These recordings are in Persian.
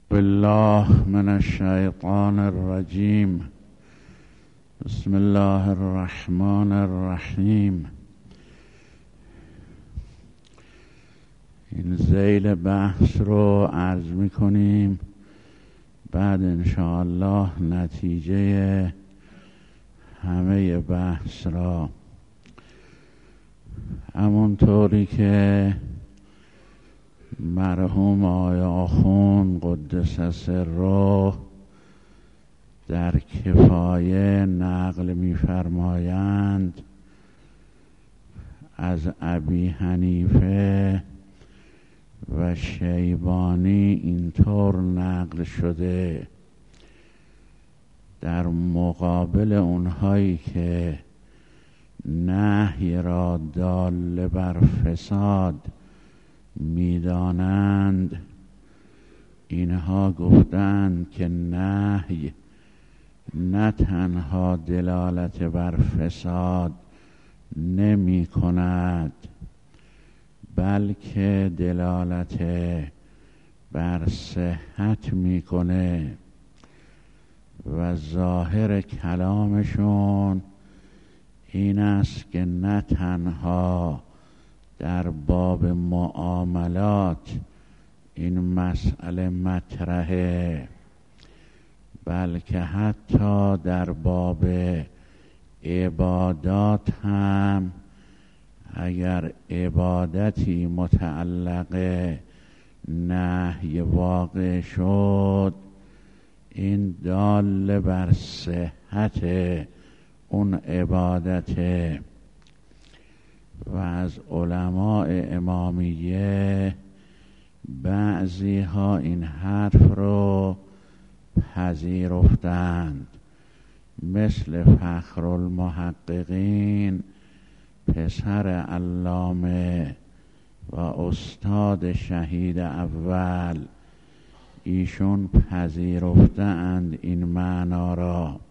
بالله من الشیطان الرجیم. بسم الله الرحمن الرحیم. این ذیل بحث رو عرض میکنیم، بعد انشاءالله نتیجه همه بحث را. همونطوری که مرحوم آقای آخوند قدس سره در کفایه نقل می‌فرمایند، از ابی حنیفه و شیبانی اینطور نقل شده، در مقابل اونهایی که نهی را دال بر فساد میدانند، اینها گفتند که نهی نه تنها دلالت بر فساد نمی کند، بلکه دلالت بر صحت می کنه و ظاهر کلامشون این است که نه تنها در باب معاملات این مسئله مطرحه، بلکه حتی در باب عبادات هم اگر عبادتی متعلق نهی واقع شد، این دال بر صحت اون عبادته. و از علماء امامیه بعضی ها این حرف رو پذیرفتند، مثل فخرالمحققین پسر علامه و استاد شهید اول، ایشون پذیرفتند این معنا را.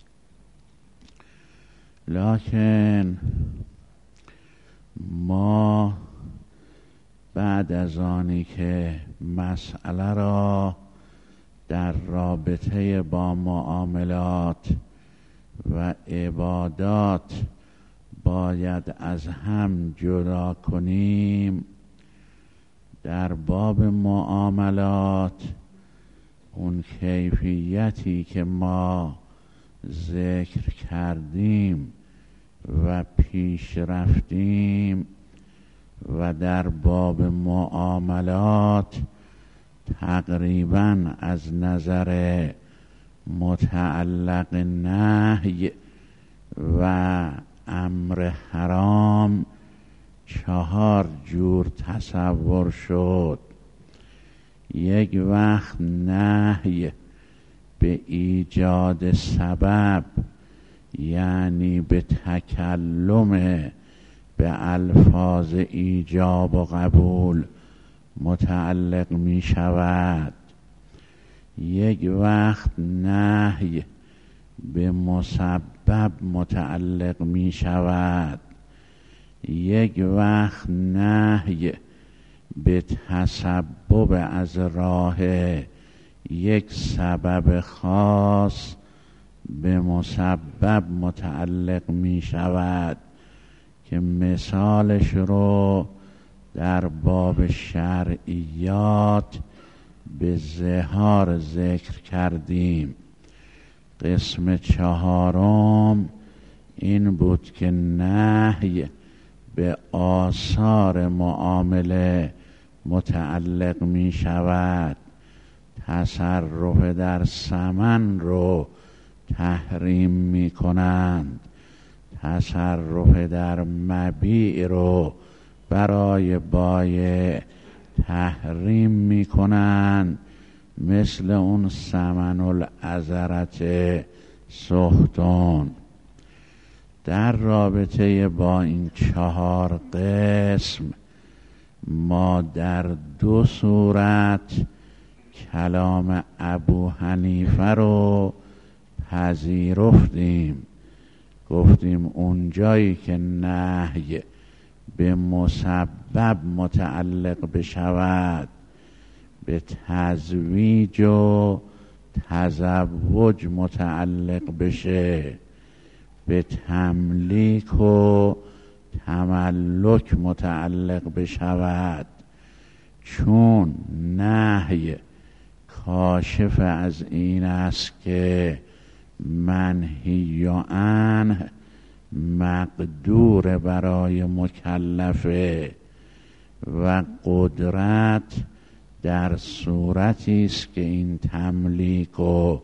لکن ما بعد از آنی که مسئله را در رابطه با معاملات و عبادات باید از هم جدا کنیم، در باب معاملات اون کیفیتی که ما ذکر کردیم و پیش رفتیم، و در باب معاملات تقریبا از نظر متعلق نهی و امر حرام 4 جور تصور شد. یک وقت نهی به ایجاد سبب، یعنی به تکلم به الفاظ ایجاب و قبول متعلق می شود. یک وقت نهی به مسبب متعلق می شود. یک وقت نهی به تسبب از راه یک سبب خاص به مسبب متعلق می شود، که مثالش رو در باب شرعیات به ظهار ذکر کردیم. قسم 4 این بود که نهی به آثار معامله متعلق می شود. تصرف در ثمن رو تحریم می کنند، تصرف در مبیع رو برای بایع تحریم می کنند، مثل اون ثمن العذرت سختون. در رابطه با این 4 قسم ما در 2 صورت کلام ابو حنیفه رو پذیرفتیم. گفتیم اونجایی که نهی به مسبب متعلق بشود، به تزویج و تزوج متعلق بشه، به تملیک و تملک متعلق بشود، چون نهی کاشف از این است که منهی عنه مقدور برای مکلفه و قدرت در صورتی است که این تملیک و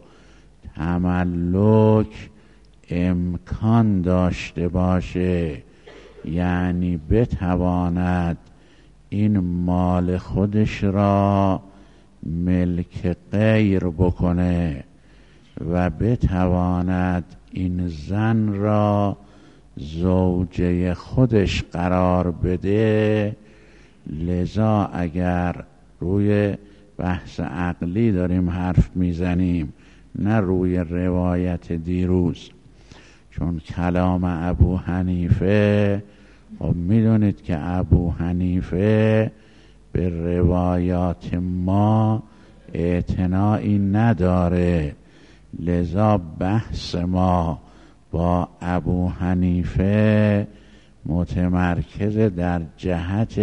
تملک امکان داشته باشه، یعنی بتواند این مال خودش را ملک غیر بکنه و بتواند این زن را زوجه خودش قرار بده. لذا اگر روی بحث عقلی داریم حرف میزنیم، نه روی روایت دیروز، چون کلام ابو حنیفه، خب میدونید که ابو حنیفه به روایات ما اعتنایی نداره، لذا بحث ما با ابو حنیفه متمرکز در جهت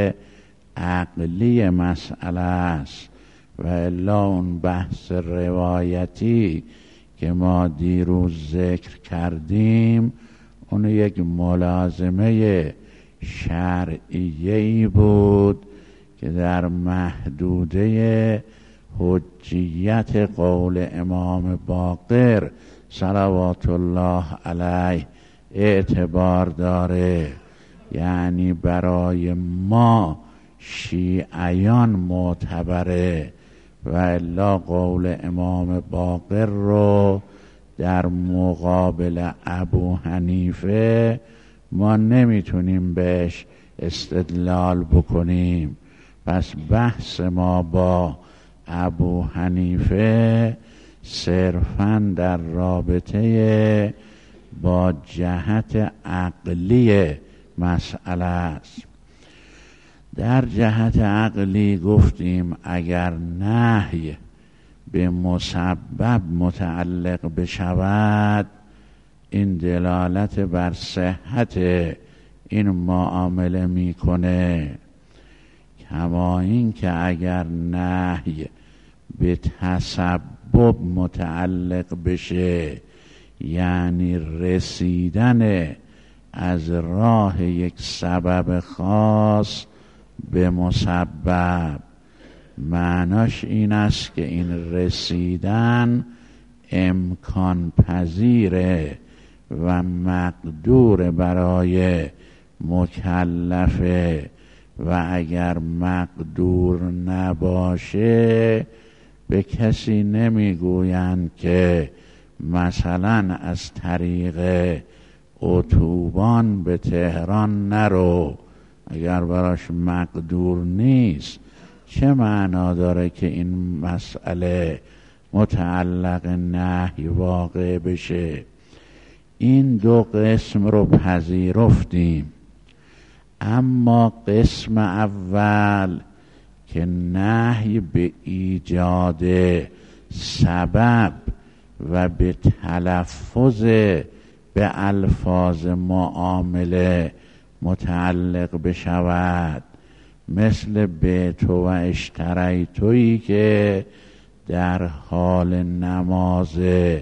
عقلی مسئله است و الا اون بحث روایتی که ما دیروز ذکر کردیم اون یک ملازمه شرعیه‌ای بود که در محدوده حجیت قول امام باقر صلوات الله علیه اعتبار داره، یعنی برای ما شیعیان معتبره و الا قول امام باقر رو در مقابل ابو حنیفه ما نمیتونیم بهش استدلال بکنیم. پس بحث ما با ابو حنیفه صرفاً در رابطه با جهت عقلی مسئله است. در جهت عقلی گفتیم اگر نهی به مسبب متعلق بشود، این دلالت بر صحت این معامله میکنه، کما این که اگر نهی به تسبب متعلق بشه، یعنی رسیدن از راه یک سبب خاص به مسبب، معناش این است که این رسیدن امکان پذیره و مقدور برای مکلفه و اگر مقدور نباشه به کسی نمیگویند که مثلا از طریق اتوبان به تهران نرو، اگر براش مقدور نیست چه معنا داره که این مسئله متعلق نهی واقع بشه؟ این دو قسم رو پذیرفتیم، اما قسم اول که نهی به ایجاد سبب و به تلفظ به الفاظ معامله متعلق بشود، مثل بیتو و اشتریتویی که در حال نماز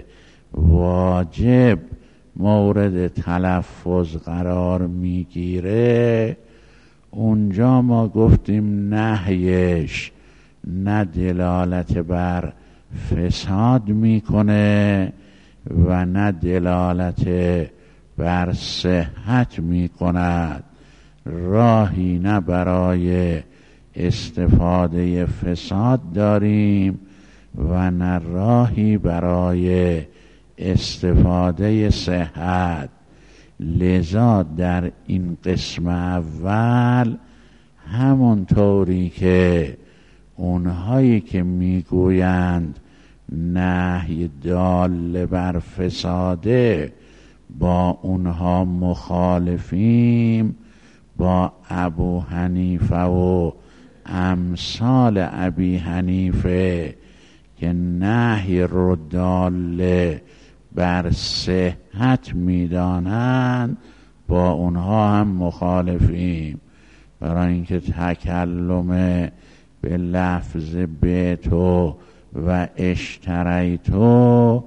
واجب مورد تلفظ قرار میگیره، اونجا ما گفتیم نهیش نه دلالت بر فساد میکنه و نه دلالت بر صحت میکند، راهی نه برای استفاده فساد داریم و نه راهی برای استفاده صحت. لذا در این قسم اول همونطوری که اونهایی که میگویند نهی دال بر فساده با اونها مخالفیم، با ابو حنیفه و امثال ابی حنیفه که نهی رو داله بر صحت میدانند با اونها هم مخالفیم، برای اینکه تکلم به لفظ بیتو و اشتریتو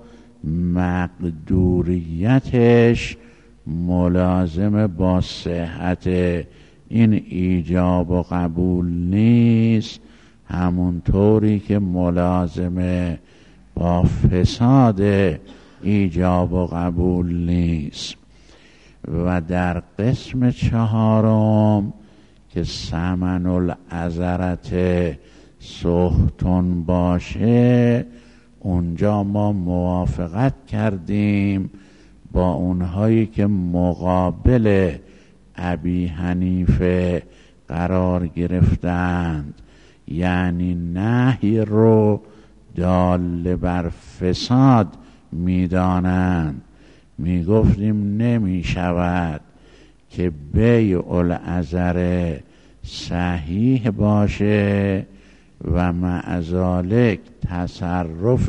مقدوریتش ملازم با صحت این ایجاب و قبول نیست، همونطوری که ملازمه با فساد ایجاب و قبول نیست. و در قسم چهارم که ثمن العذرت سختون باشه، اونجا ما موافقت کردیم با اونهایی که مقابل ابی حنیفه قرار گرفتند، یعنی نهی رو دال بر فساد میدانند. میگفتیم نمی شود که بیع العذر صحیح باشه و مع ذالک تصرف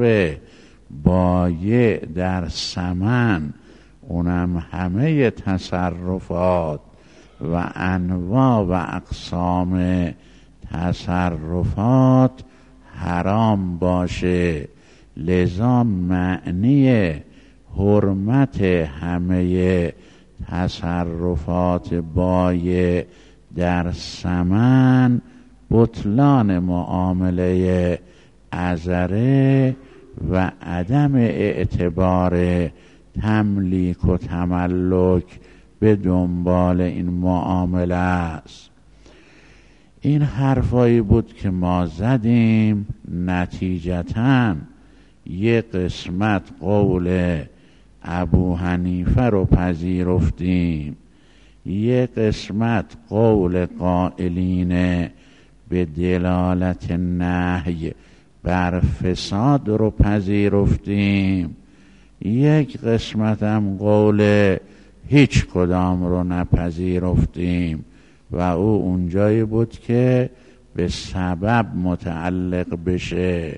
بایع در ثمن، اونم همه تصرفات و انواع و اقسام تصرفات حرام باشه. لذا معنی حرمت همه تصرفات بایع در ثمن بطلان معامله عذره و عدم اعتبار تملیک و تملک به دنبال این معامله است. این حرفایی بود که ما زدیم. نتیجتاً یک قسمت قول ابو حنیفه رو پذیرفتیم، یک قسمت قول قائلین به دلالت نهی بر فساد رو پذیرفتیم، یک قسمت هم قول هیچ کدام رو نپذیرفتیم و او اونجایی بود که به سبب متعلق بشه.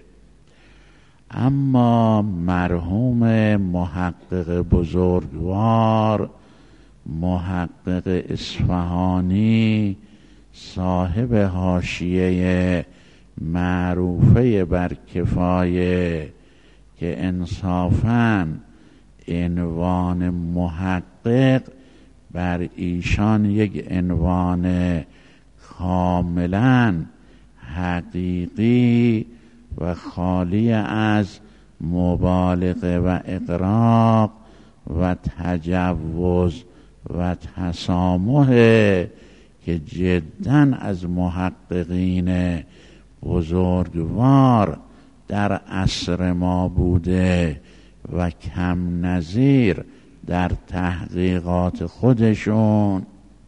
اما مرحوم محقق بزرگوار، محقق اصفهانی، صاحب حاشیه معروفه بر کفایه که انصافاً عنوان محقق بر ایشان یک عنوان کاملاً حقیقی و خالی از مبالغه و اغراق و تجوز و تسامح که جداً از محققین بزرگوار در عصر ما بوده و کم نظیر در تحقیقات خودشون،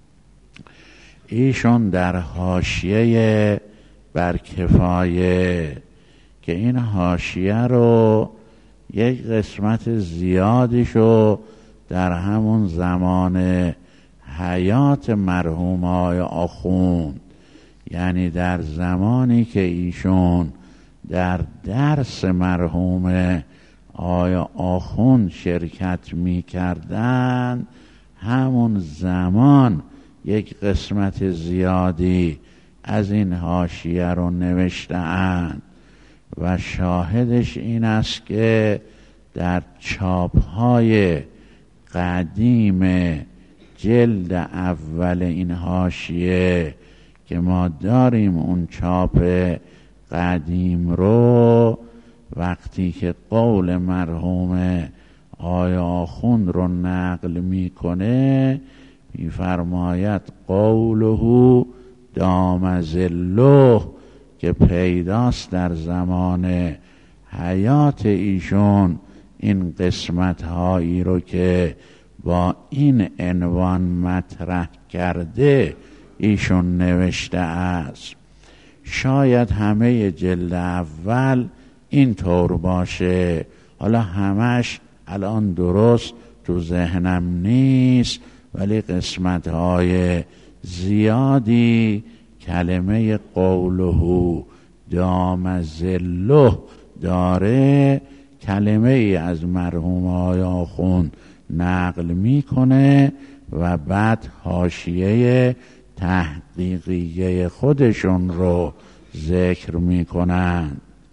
ایشون در حاشیه بر کفایه که این حاشیه رو یک قسمت زیادیشو در همون زمان حیات مرحوم آقای آخوند، یعنی در زمانی که ایشون در درس مرحوم آقای آخوند شرکت می کردن، همون زمان یک قسمت زیادی از این حاشیه رو نوشته‌اند و شاهدش این است که در چاپ‌های قدیم جلد اول این حاشیه که ما داریم، اون چاپ قدیم رو وقتی که قول مرحوم آقای آخوند رو نقل میکنه، میفرماید قوله دام ظله، که پیداست در زمان حیات ایشون این قسمت هایی رو که با این عنوان مطرح کرده ایشون نوشته است. شاید همه جلد اول این طور باشه، حالا همش الان درست تو ذهنم نیست، ولی قسمت های زیادی کلمه قوله دام ظله داره، کلمه ای از مرحوم آقای آخوند نقل میکنه و بعد حاشیه تحقیقیه خودشون رو ذکر میکنن.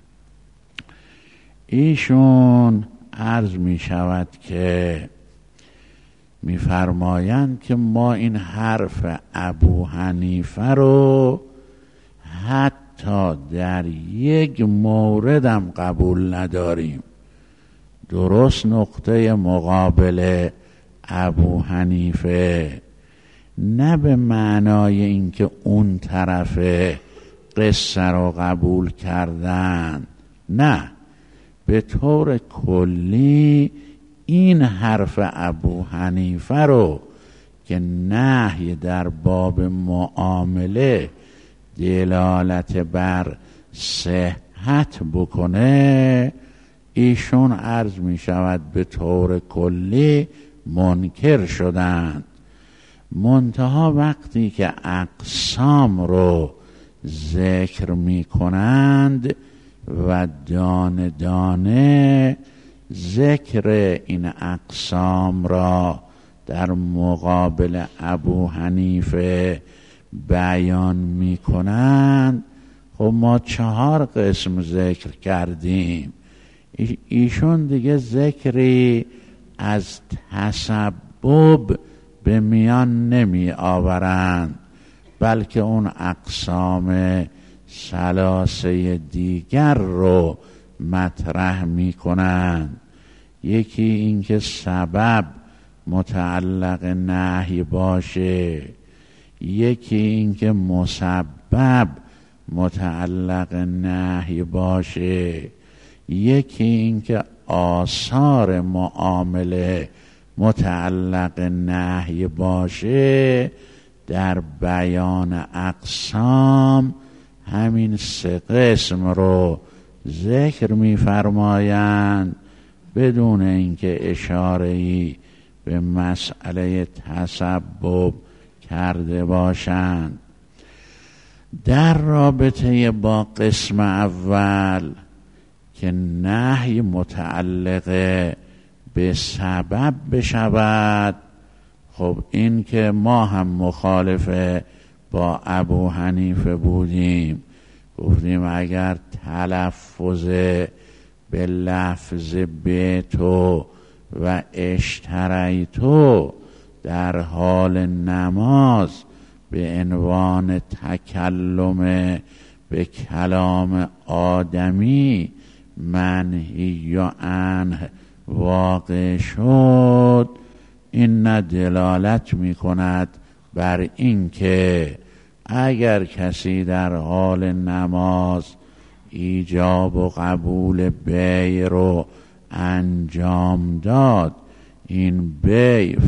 ایشون عرض می شود که میفرمایند که ما این حرف ابو حنیفه رو حتی در یک موردم قبول نداریم. درست نقطه مقابل ابو حنیفه نه به معنای اینکه اون طرف قصه رو قبول کردن، نه، به طور کلی این حرف ابو حنیفه رو که نهی در باب معامله دلالت بر صحت بکنه، ایشون عرض می شود به طور کلی منکر شدند. منتها وقتی که اقسام رو ذکر می کنند و دانه دانه ذکر این اقسام را در مقابل ابو حنیفه بیان می کنند، خب ما 4 قسم ذکر کردیم، ایشون دیگه ذکری از تسبب به میان نمی آورند، بلکه اون اقسام ثلاثه دیگر رو مطرح می کنند. یکی اینکه سبب متعلق نهی باشه، یکی اینکه مسبب متعلق نهی باشه، یکی اینکه آثار معامله متعلق نهی باشه. در بیان اقسام همین 3 قسم رو ذکر می‌فرمایند بدون اینکه اشاره‌ای به مسئله تسبب کرده باشند. در رابطه با قسم اول که نهی متعلق به سبب بشود، خب این که ما هم مخالف با ابو حنیفه بودیم، گفتیم اگر تلفظ به لفظ بیتو و اشتریتو در حال نماز به عنوان تکلم به کلام آدمی منهی عنه واقع شد، این نه دلالت می کند بر این که اگر کسی در حال نماز ایجاب و قبول بیع رو انجام داد، این بیع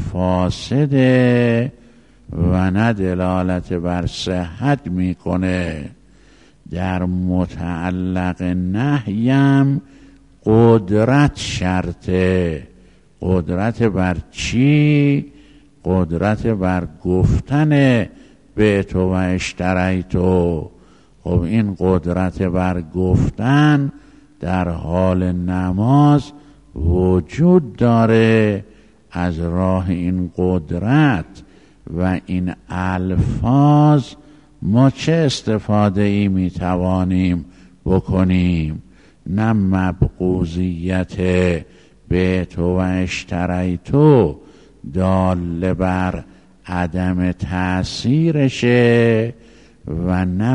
فاسده و نه دلالت بر صحت میکنه. در متعلق نهیم قدرت شرطه. قدرت بر چی؟ قدرت بر گفتن بیتو و اشتریتو. خب این قدرت بر گفتن در حال نماز وجود داره. از راه این قدرت و این الفاظ ما چه استفاده ای می توانیم بکنیم؟ نه مبغوضیت بیتو و اشتریتو دال بر عدم تأثیرشه و نه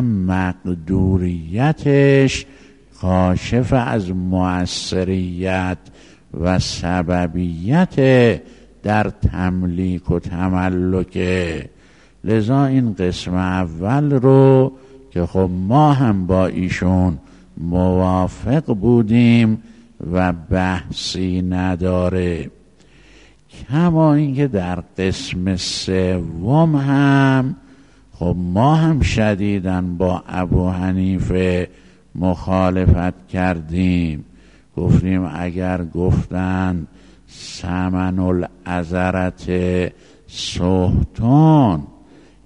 مقدوریتش کاشف از مؤثریت و سببیت در تملیک و تملکه. لذا این قسم اول رو که خب ما هم با ایشون موافق بودیم و بحثی نداره. کما اینکه در قسم سوم هم خب ما هم شدیداً با ابو حنیفه مخالفت کردیم. گفتیم اگر گفتن ثمن العذرت سهتون،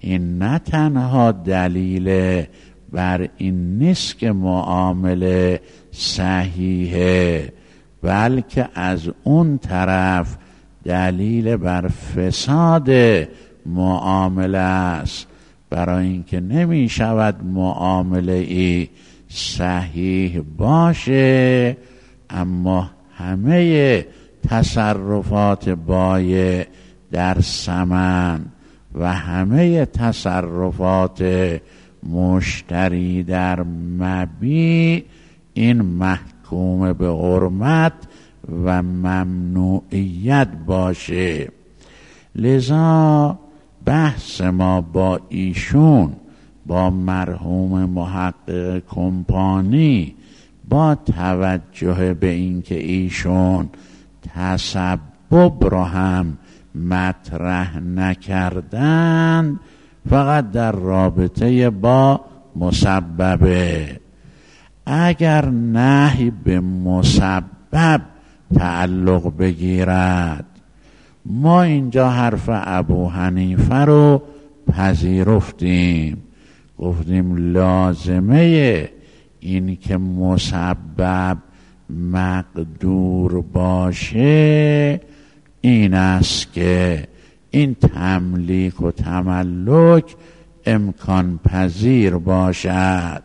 این نه تنها دلیل بر این نیست که معامله صحیحه، بلکه از اون طرف دلیل بر فساد معامله است، برای اینکه نمی شود معامله ای صحیح باشه اما همه تصرفات بایع در ثمن و همه تصرفات مشتری در مبیع این محکوم به حرمت و ممنوعیت باشه. لذا بحث ما با ایشون، با مرحوم محقق کمپانی، با توجه به اینکه ایشون تسبب را هم مطرح نکردند، فقط در رابطه با مسببه. اگر نهی به مسبب تعلق بگیرد، ما اینجا حرف ابو حنیفه رو پذیرفتیم، گفتیم لازمه این که مسبب مقدور باشه این است که این تملیک و تملک امکان پذیر باشد.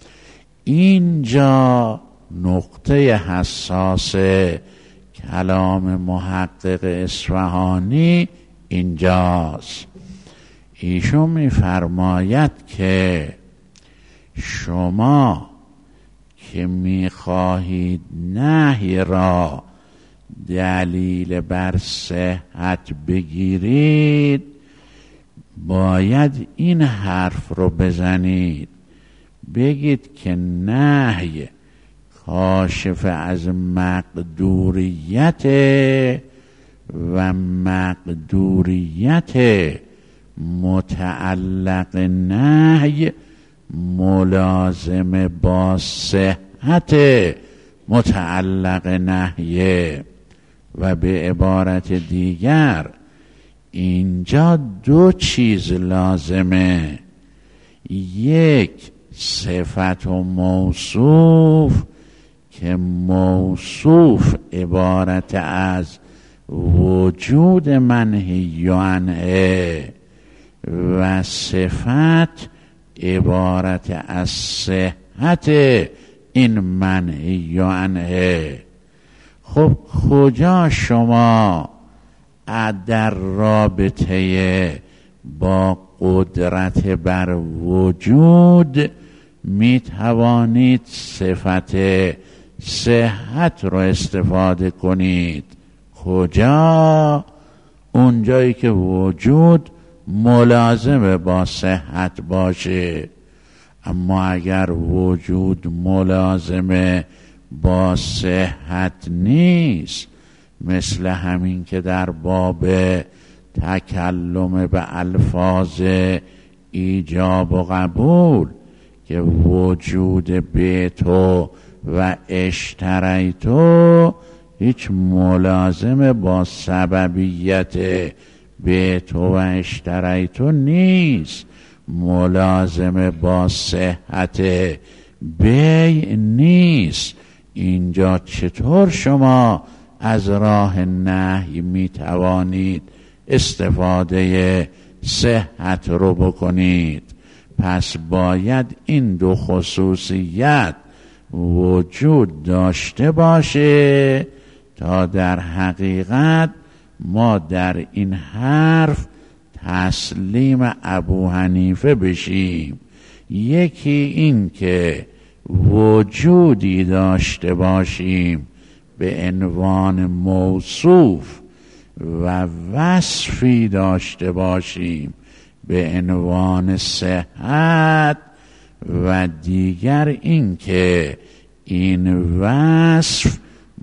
اینجا نقطه حساس کلام محقق اصفهانی اینجاست. ایشون می‌فرماید که شما که می‌خواهید نهی را دلیل بر صحت بگیرید، باید این حرف رو بزنید، بگید که نهی کاشف از مقدوریت و مقدوریت متعلق نهی ملازم با صحت متعلق نهیه. و به عبارت دیگر اینجا دو چیز لازمه، یک صفت و موصوف که موصوف عبارت از وجود منهی عنه و صفت عبارت از صحت این منهی عنه. خب کجا شما در رابطه با قدرت بر وجود می توانید صفت صحت رو استفاده کنید؟ کجا؟ اونجایی که وجود ملازم با صحت باشه. اما اگر وجود ملازم با صحت نیست، مثل همین که در باب تکلم به الفاظ ایجاب و قبول که وجود بیتو و اشتریتو هیچ ملازم با سببیت بیتو و اشتریتو نیست، ملازم با صحت بیع نیست. اینجا چطور شما از راه نهی می توانید استفاده صحت رو بکنید؟ پس باید این دو خصوصیت وجود داشته باشه تا در حقیقت ما در این حرف تسلیم ابو حنیفه بشیم. یکی این که وجودی داشته باشیم به عنوان موصوف و وصفی داشته باشیم به عنوان صحت، و دیگر این که این وصف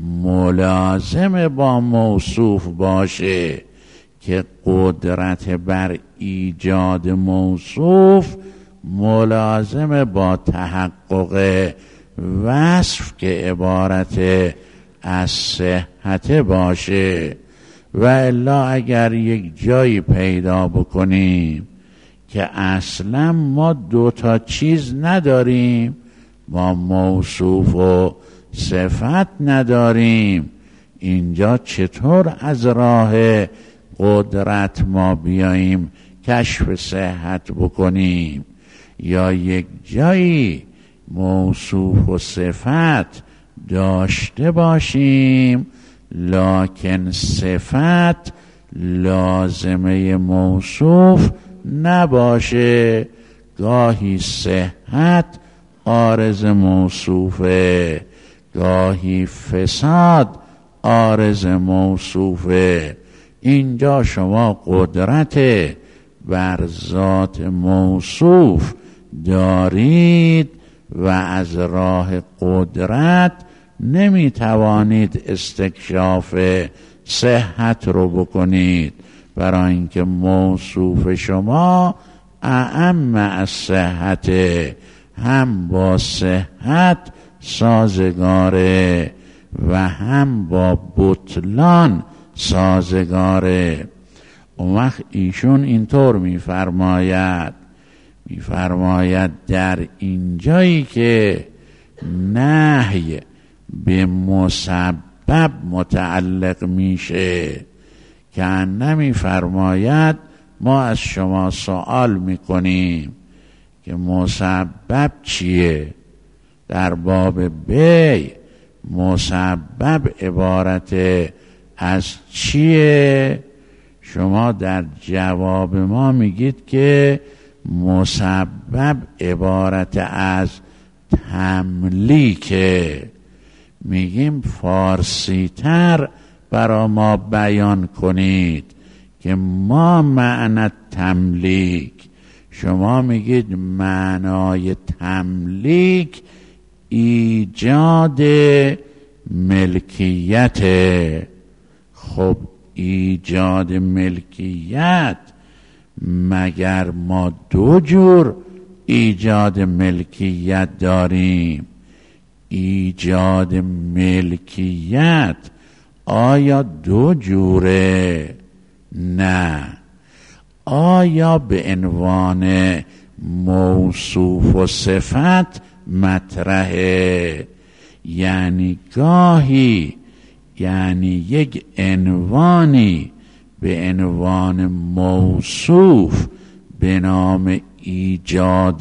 ملازم با موصوف باشه که قدرت بر ایجاد موصوف ملازم با تحقق وصف که عبارت از صحت باشه. و الا اگر یک جایی پیدا بکنیم که اصلا ما دوتا چیز نداریم، ما موصوف و صفت نداریم. اینجا چطور از راه قدرت ما بیاییم کشف صحت بکنیم؟ یا یک جایی موصوف و صفت داشته باشیم لکن صفت لازمه موصوف نباشه. گاهی صحت عارض موصوفه، گاهی فساد عارض موصوفه. اینجا شما قدرت بر ذات موصوف دارید و از راه قدرت نمی توانید استکشاف صحت رو بکنید، برای اینکه موصوف شما اعم از صحت، هم با صحت سازگاره و هم با بطلان سازگاره. اون وقت ایشون اینطور میفرماید در اینجایی که نهی به مسبب متعلق میشه، که نمیفرماید ما از شما سوال میکنیم که مسبب چیه؟ در باب بیع مسبب عبارت از چیه؟ شما در جواب ما میگید که مسبب عبارت از تملیکه. میگیم فارسی تر برا ما بیان کنید که ما معنی تملیک. شما میگید معنای تملیک ایجاد ملکیت. خب ایجاد ملکیت، مگر ما دو جور ایجاد ملکیت داریم؟ ایجاد ملکیت آیا دو جوره؟ نه. آیا به عنوان موصوف و صفت مطرحه؟ یعنی گاهی یک عنوانی به عنوان موصوف به نام ایجاد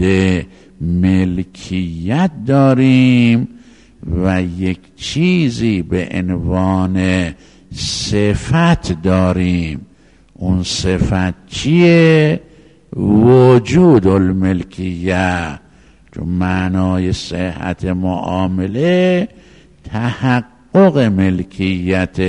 ملکیت داریم و یک چیزی به عنوان صفت داریم. اون صفت چیه؟ وجود الملکیه. چون معنای صحت معامله تحقق ملکیت،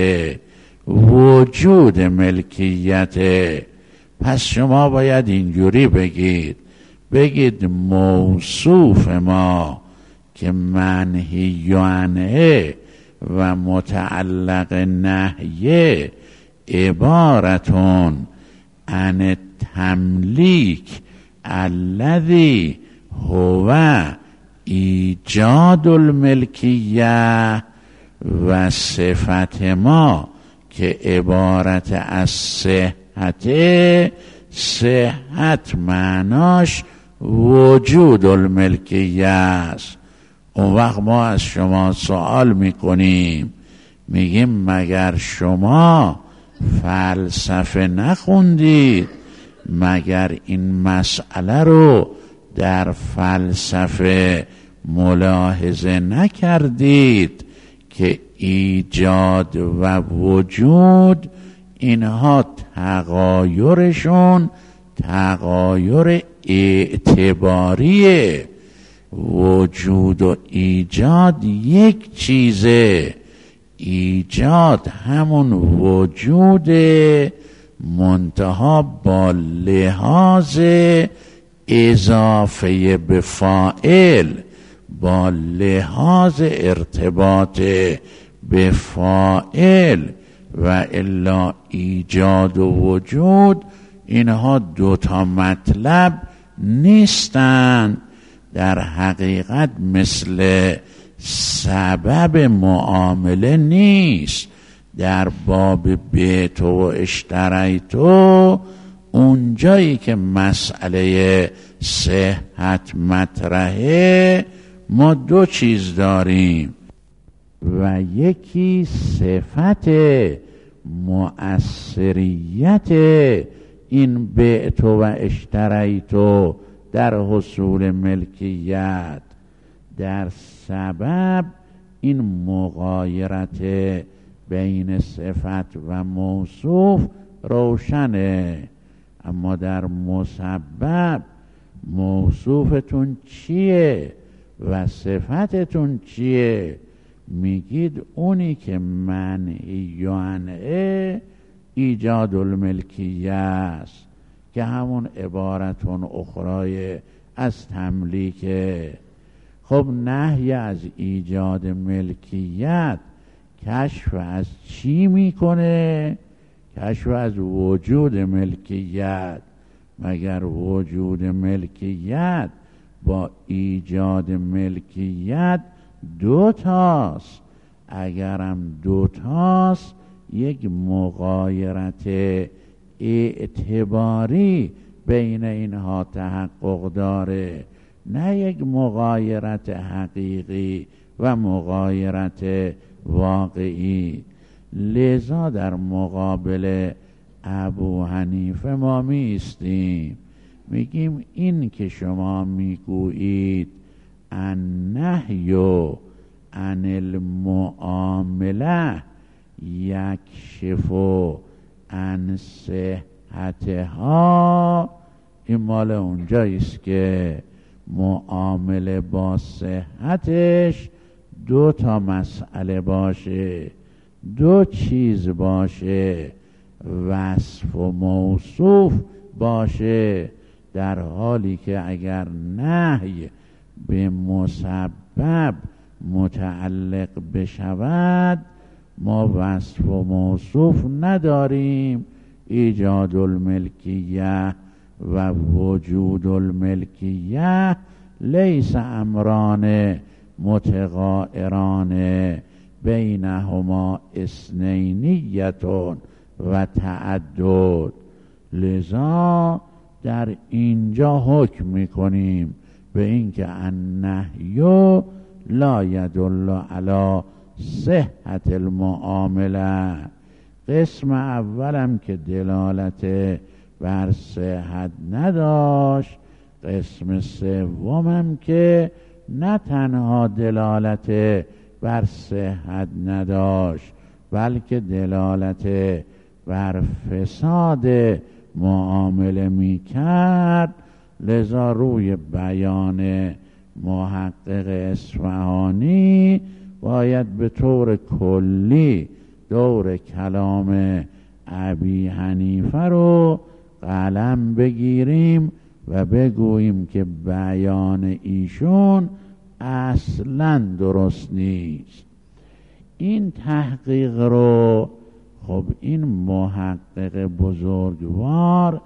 وجود ملکیت. پس شما باید اینجوری بگید موصوف ما که منهی عنه و متعلق نهیه عبارتون عن تملیک الذی هو ایجاد الملکیه، و صفت ما که عبارت از صحت معناش وجود الملکیه است. اون وقت ما از شما سوال میکنیم، میگیم مگر شما فلسفه نخوندید؟ مگر این مسئله رو در فلسفه ملاحظه نکردید که ایجاد و وجود اینها تغایرشون تغایر اعتباریه؟ وجود و ایجاد یک چیزه. ایجاد همون وجوده، منتها با لحاظ اضافه به فاعل، با لحاظ ارتباط به فاعل، و الا ایجاد و وجود اینها دوتا مطلب نیستند. در حقیقت مثل سبب معامله نیست. در باب بیت و اشتریتو اونجایی که مسئله صحت مطرحه ما دو چیز داریم و یکی صفت مؤثریت این بعت و اشتریت در حصول ملکیت، در سبب این مغایرت بین صفت و موصوف روشنه، اما در مسبب موصوفتون چیه و صفتتون چیه؟ میگید اونی که منهی عنه ایجاد الملکیه است که همون عبارتون اخرای از تملیکه. خب نهی از ایجاد ملکیت کشف از چی میکنه؟ کشف از وجود ملکیت. مگر وجود ملکیت با ایجاد ملکیت دوتاست؟ اگرم دوتاست یک مغایرت اعتباری بین اینها تحقق داره، نه یک مغایرت حقیقی و مغایرت واقعی. لذا در مقابل ابو حنیفه ما میستیم، میگیم این که شما میگویید النهی عن المعامله یکشف عن صحتها، این مال اونجاییست که معامله با صحتش دو تا مسئله باشه، دو چیز باشه، وصف و موصوف باشه، در حالی که اگر نهی به مسبب متعلق بشود ما وصف و موصوف نداریم. ایجاد الملکیه و وجود الملکیه لیس امران متغایران بینهما اثنینیتون و تعدد. لذا در اینجا حکم میکنیم به اینکه النهی لا یدل علی صحت المعامله. قسم اولم که دلالت بر صحت نداشت، قسم سومم که نه تنها دلالت بر صحت نداشت بلکه دلالت بر فساد معامله میکرد. لذا روی بیان محقق اصفهانی باید به طور کلی دور کلام ابی حنیفه رو قلم بگیریم و بگوییم که بیان ایشون اصلا درست نیست. این تحقیق رو خب این محقق بزرگوار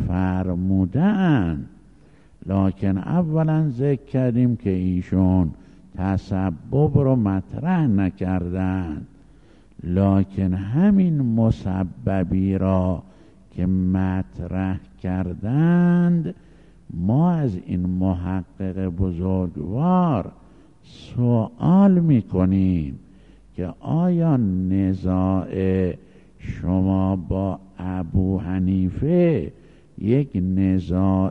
فرمودن، لکن اولا ذکر کردیم که ایشون تسبب رو مطرح نکردن، لکن همین مسببی را که مطرح کردند ما از این محقق بزرگوار سوال میکنیم که آیا نزاع شما با ابو حنیفه یک نزاع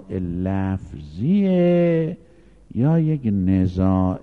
لفظیه یا یک نزاع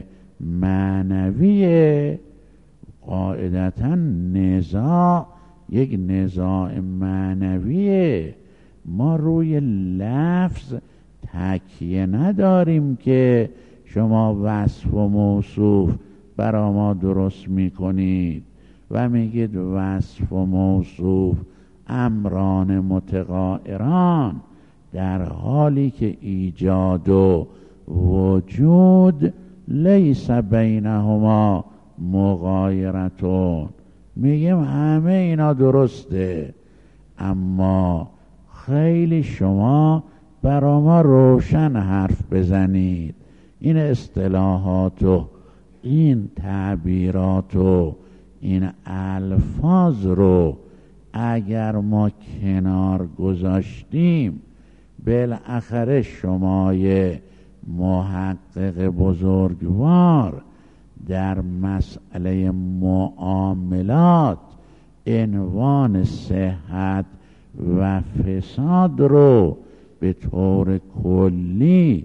معنویه؟ قاعدتا نزاع یک نزاع معنویه. ما روی لفظ تکیه نداریم که شما وصف و موصوف برا ما درست میکنید و میگید وصف و موصوف امران متغایران، در حالی که ایجاد و وجود لیس بینهما مغایرتون. میگیم همه اینا درسته، اما خیلی شما برا ما روشن حرف بزنید، این اصطلاحات و این تعبیرات و این الفاظ رو اگر ما کنار گذاشتیم بالاخره شمای محقق بزرگوار در مسئله معاملات عنوان صحت و فساد رو به طور کلی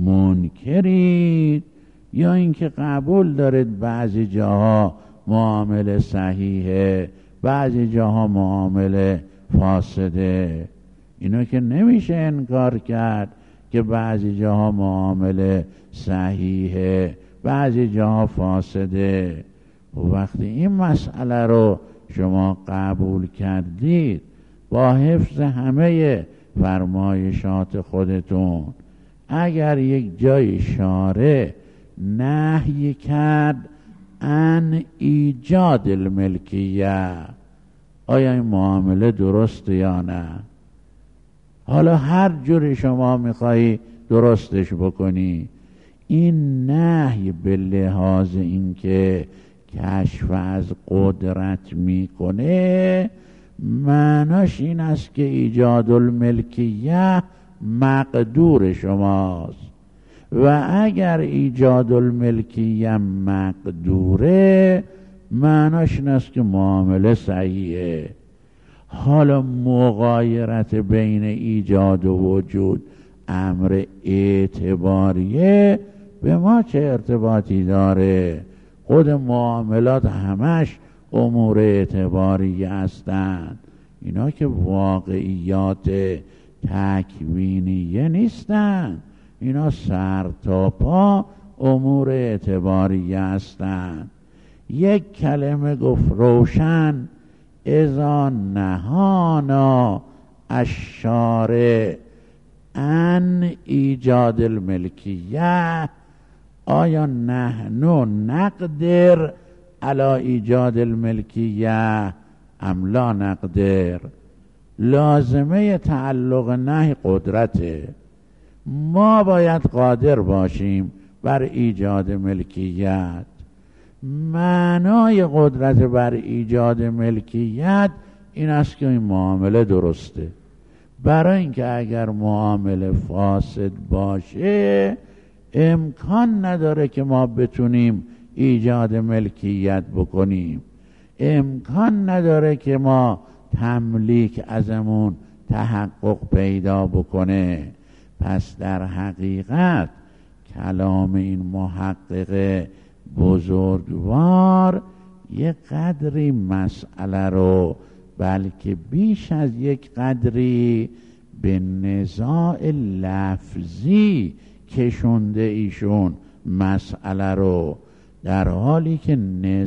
منکرید یا اینکه قبول دارید بعضی جاها معامله صحیحه بعضی جاها معامله فاسده؟ اینو که نمیشه انکار کرد که بعضی جاها معامله صحیحه بعضی جاها فاسده. و وقتی این مسئله رو شما قبول کردید با حفظ همه فرمایشات خودتون، اگر یک جای شارع نهی کرد عن ایجاد الملکیه، آیا این معامله درسته یا نه؟ حالا هر جوری شما میخوایی درستش بکنی، این نهی به لحاظ اینکه کشف از قدرت میکنه معناش این است که ایجاد الملکیه مقدور شماست و اگر ایجاد الملکیه مقدوره معناش این است که معامله صحیحه. حالا مغایرت بین ایجاد و وجود امر اعتباریه، به ما چه ارتباطی داره؟ خود معاملات همش امور اعتباریه هستند، اینا که واقعیات تکوینیه نیستند، اینا سر تا پا امور اعتباریه هستند. یک کلمه گفت روشن اذا نهانا الشارع عن ایجاد الملکیه، آیا نحن نقدر علی ایجاد الملکیه ام لا نقدر؟ لازمه تعلق نهی قدرته، ما باید قادر باشیم بر ایجاد ملکیت. معنای قدرت بر ایجاد ملکیت این است که این معامله درسته، برای اینکه اگر معامله فاسد باشه امکان نداره که ما بتونیم ایجاد ملکیت بکنیم، امکان نداره که ما تملیک ازمون تحقق پیدا بکنه. پس در حقیقت کلام این محقق بزرگوار یک قدری مسئله رو، بلکه بیش از یک قدری، به نزاع لفظی کشونده ایشون مسئله رو، در حالی که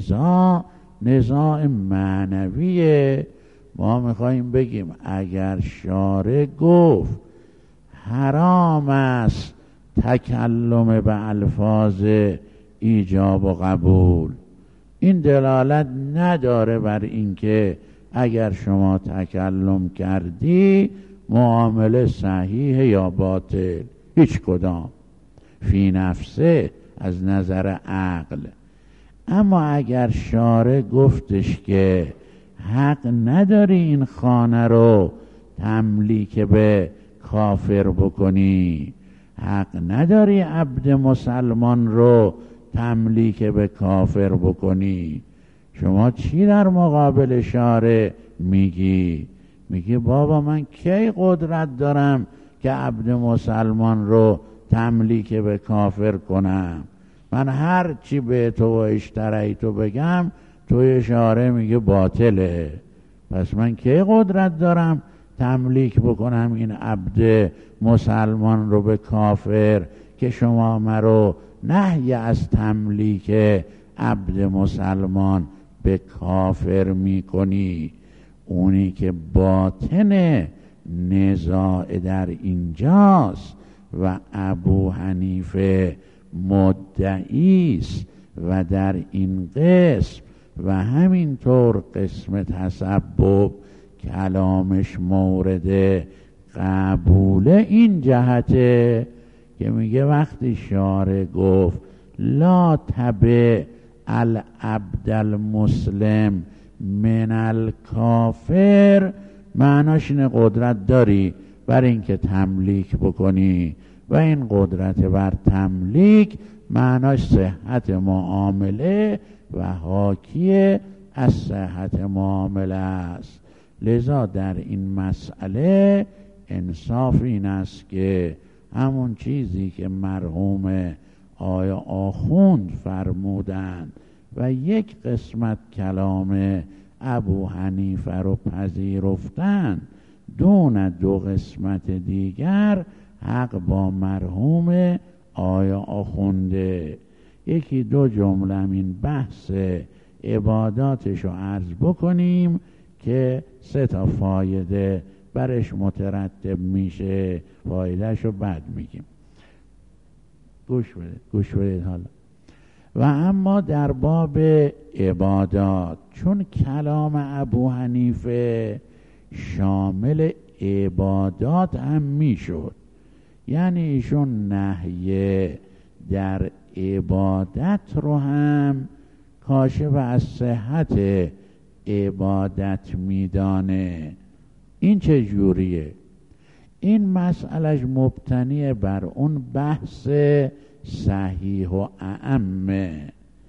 نزاع معنویه. ما میخواییم بگیم اگر شارع گفت حرام است تکلم به الفاظ ایجاب و قبول، این دلالت نداره بر اینکه اگر شما تکلم کردی معامله صحیح یا باطل، هیچ کدام فی نفسه از نظر عقل. اما اگر شارع گفتش که حق نداری این خانه رو تملیک به کافر بکنی، حق نداری عبد مسلمان رو تملیک به کافر بکنی، شما چی در مقابل شارع میگی؟ میگی بابا من کی قدرت دارم که عبد مسلمان رو تملیک به کافر کنم؟ من هر چی به تو و اشتریتو بگم توی شارع میگه باطله، پس من کی قدرت دارم تملیک بکنم این عبد مسلمان رو به کافر که شما مرا نهی از تملیک عبد مسلمان به کافر میکنی؟ اونی که باطن نزاع در اینجاست و ابو حنیفه مدعیست و در این قسم و همینطور قسم تسبب کلامش مورد قبول این جهته که میگه وقتی شارع گفت لا تبع العبد المسلم من الکافر معناش اینه قدرت داری بر اینکه تملیک بکنی و این قدرت بر تملیک معناش صحت معامله و حاکی از صحت معامله است. لذا در این مسئله انصاف این است که همون چیزی که مرحوم آیا آخوند فرمودند و یک قسمت کلام ابو حنیفه رو پذیرفتند، دون دو قسمت دیگر حق با مرحوم آیا آخونده. یکی دو جمله این بحث عباداتش رو عرض بکنیم که 3 فایده برش مترتب میشه، فایدهش رو بعد میگیم. گوش بدید حالا. و اما در باب عبادات، چون کلام ابو حنیفه شامل عبادات هم میشد، یعنی ایشون نهی در عبادت رو هم کاشف از صحت عبادت میدانه. این چه جوریه؟ این مسئلهش مبتنی بر اون بحث صحیح و اعم.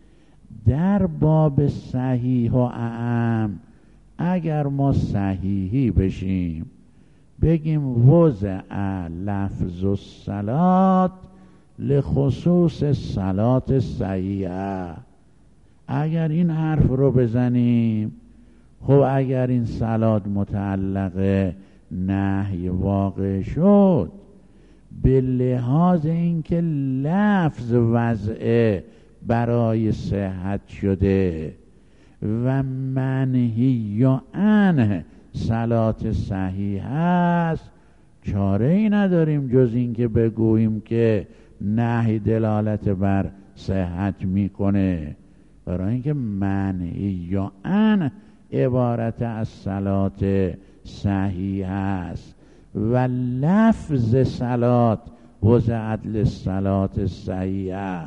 در باب صحیح و اعم اگر ما صحیحی بشیم بگیم وضع لفظ الصلاة لخصوص صلاة صحیحه، اگر این حرف رو بزنیم، خب اگر این صلاة متعلق نهی واقع شد به لحاظ اینکه لفظ وضع برای صحت شده و منهی عنه صلاة صحیح است، چاره ای نداریم جز این که بگوییم که نهی دلالت بر صحت میکنه، برای اینکه منهی عنه عبارت از صلاة صحیح است و لفظ صلاة وضعت للصلاة صحیحه.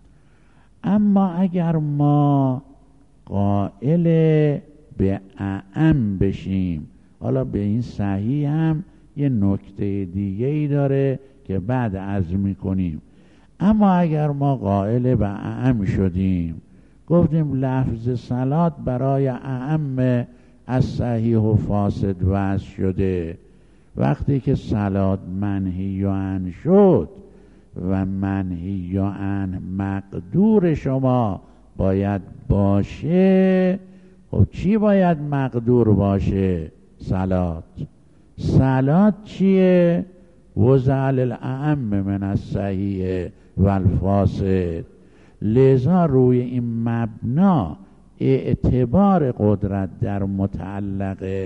اما اگر ما قائل به اعم بشیم، حالا به این صحیح هم یه نکته دیگه ای داره که بعد عرض میکنیم، اما اگر ما قائل به اعم شدیم، گفتیم لفظ صلات برای اعم از صحیح و فاسد وضع شده، وقتی که صلات منهی عن شد و منهی عن مقدور شما باید باشه، خب چی باید مقدور باشه؟ صلات. صلات چیه؟ وضع للاعم من الصحیح و الفاسد. لذا روی این مبنا اعتبار قدرت در متعلق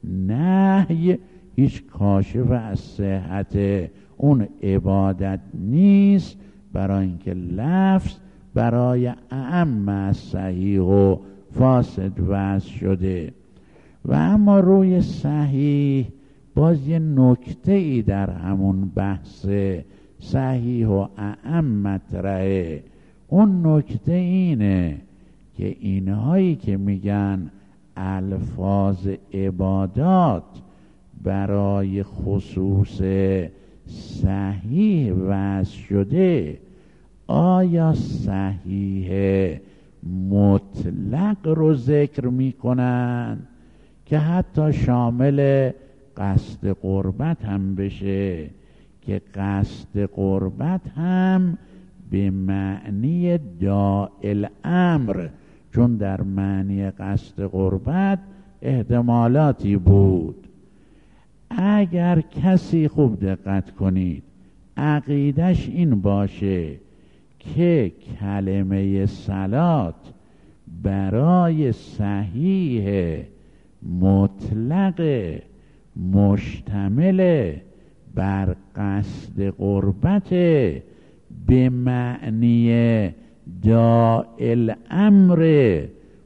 نهی هیچ کاشف از صحت اون عبادت نیست، برای اینکه لفظ برای اعم از صحیح و فاسد وضع شده. و اما روی صحیح باز یه نکته ای در همون بحث صحیح و اعم مطرحه. اون نکته اینه که اینهایی که میگن الفاظ عبادات برای خصوص صحیح وضع شده، آیا صحیح مطلق رو ذکر میکنن که حتی شامل قصد قربت هم بشه، که قصد قربت هم به معنی داعی امر، چون در معنی قصد قربت احتمالاتی بود. اگر کسی خوب دقت کنید عقیدش این باشه که کلمه صلات برای صحیح مطلق مشتمل بر قصد قربت به معنی داعی امر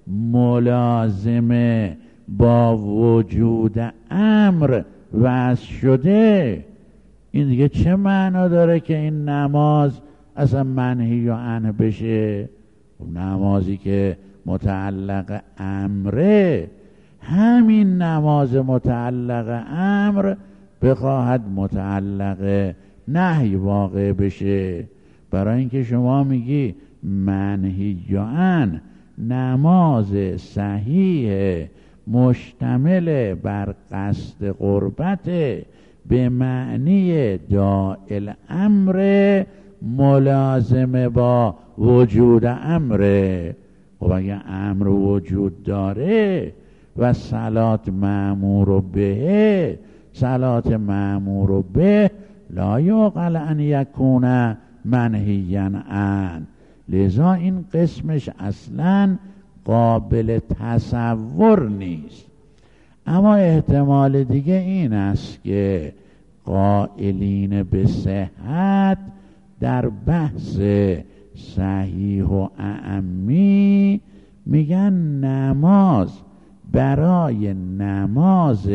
ملازم با وجود امر وضع شده، این دیگه چه معنا داره که این نماز اصلا منهی عنه بشه؟ نمازی که متعلق امره، همین نماز متعلق امر بخواهد متعلق نهی واقع بشه. برای اینکه شما میگی منهی عن، نماز صحیح مشتمل بر قصد قربت به معنی داعی امر ملازم با وجود امره. خب اگه امر وجود داره و صلات مأمور به، صلات مأمور به لا یعقل ان یکون منهیا عن، لذا این قسمش اصلا قابل تصور نیست. اما احتمال دیگه این است که قائلین به صحت در بحث صحیح و اعمی میگن نماز برای نماز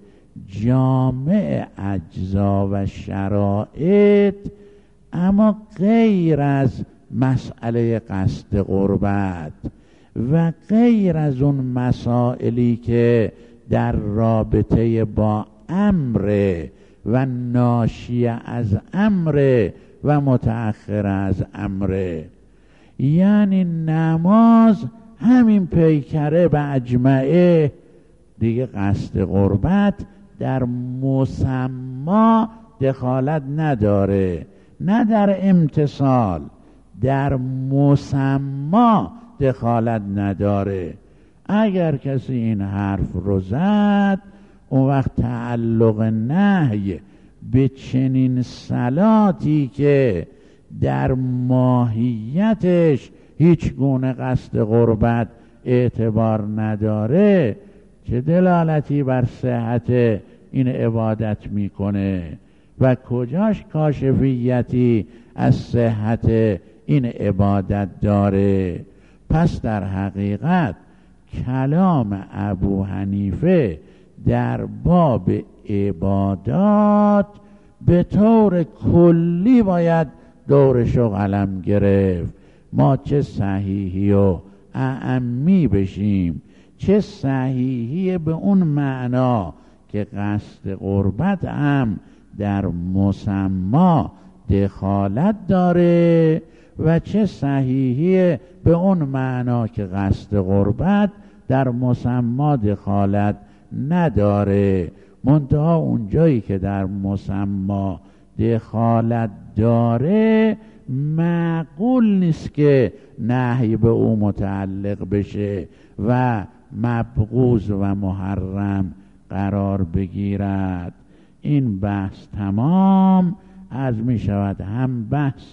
جامع اجزا و شرایط، اما غیر از مسئله قصد قربت و غیر از اون مسائلی که در رابطه با امر و ناشی از امر و متأخر از امر، یعنی نماز همین پیکره به اجمعه دیگه قصد قربت در مسما دخالت نداره، نه در امتصال، در مسما دخالت نداره. اگر کسی این حرف رو زد، اون وقت تعلق نهی به چنین صلاتی که در ماهیتش هیچ گونه قصد قربت اعتبار نداره، چه دلالتی بر صحت این عبادت میکنه و کجاش کاشفیتی از صحت این عبادت داره؟ پس در حقیقت کلام ابو حنیفه در باب عبادات به طور کلی باید دورشو قلم گرفت. ما چه صحیحی و اعمی بشیم، چه صحیحی به اون معنا که قصد قربت هم در مسما دخالت داره و چه صحیحی به اون معنا که قصد قربت در مسما دخالت نداره. منتها اونجایی که در مسما دخالت داره معقول نیست که نهی به او متعلق بشه و مبغوض و محرم قرار بگیرد. این بحث تمام از می شود، هم بحث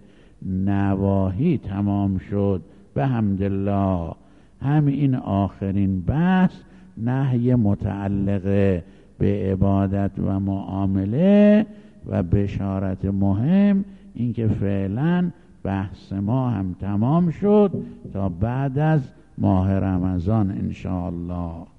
نواهی تمام شد به حمدالله، هم این آخرین بحث نهی متعلق به عبادت و معامله و بشارت مهم این که فعلا بحث ما هم تمام شد تا بعد از ماه رمضان ان شاء الله.